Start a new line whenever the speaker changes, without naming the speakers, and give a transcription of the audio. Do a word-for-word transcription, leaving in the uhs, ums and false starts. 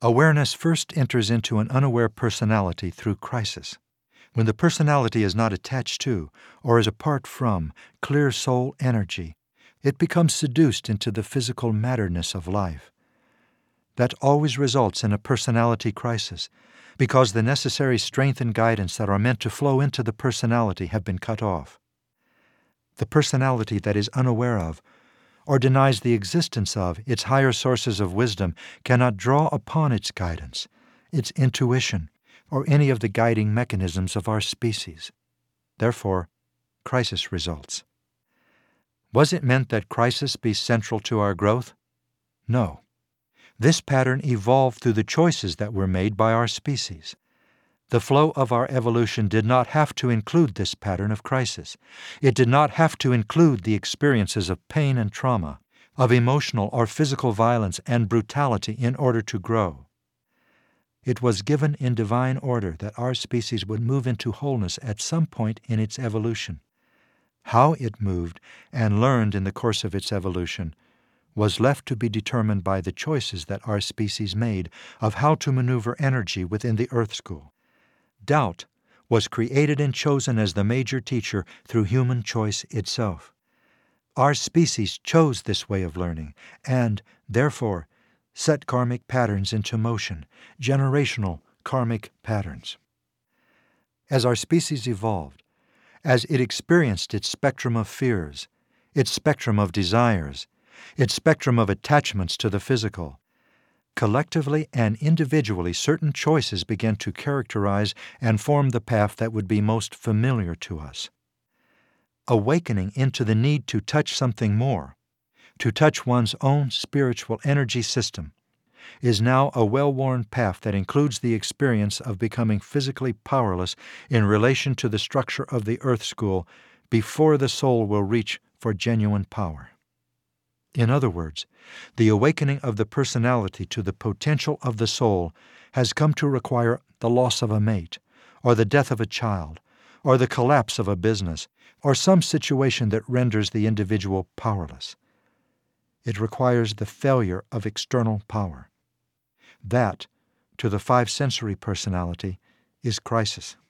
Awareness first enters into an unaware personality through crisis. When the personality is not attached to, or is apart from, clear soul energy, it becomes seduced into the physical matterness of life. That always results in a personality crisis, because the necessary strength and guidance that are meant to flow into the personality have been cut off. The personality that is unaware of, or denies the existence of, its higher sources of wisdom cannot draw upon its guidance, its intuition, or any of the guiding mechanisms of our species. Therefore, crisis results. Was it meant that crisis be central to our growth? No. This pattern evolved through the choices that were made by our species. The flow of our evolution did not have to include this pattern of crisis. It did not have to include the experiences of pain and trauma, of emotional or physical violence and brutality in order to grow. It was given in divine order that our species would move into wholeness at some point in its evolution. How it moved and learned in the course of its evolution was left to be determined by the choices that our species made of how to maneuver energy within the Earth School. Doubt was created and chosen as the major teacher through human choice itself. Our species chose this way of learning and, therefore, set karmic patterns into motion, generational karmic patterns. As our species evolved, as it experienced its spectrum of fears, its spectrum of desires, its spectrum of attachments to the physical, collectively and individually certain choices began to characterize and form the path that would be most familiar to us. Awakening into the need to touch something more, to touch one's own spiritual energy system, is now a well-worn path that includes the experience of becoming physically powerless in relation to the structure of the Earth School before the soul will reach for genuine power. In other words, the awakening of the personality to the potential of the soul has come to require the loss of a mate, or the death of a child, or the collapse of a business, or some situation that renders the individual powerless. It requires the failure of external power. That, to the five-sensory personality, is crisis.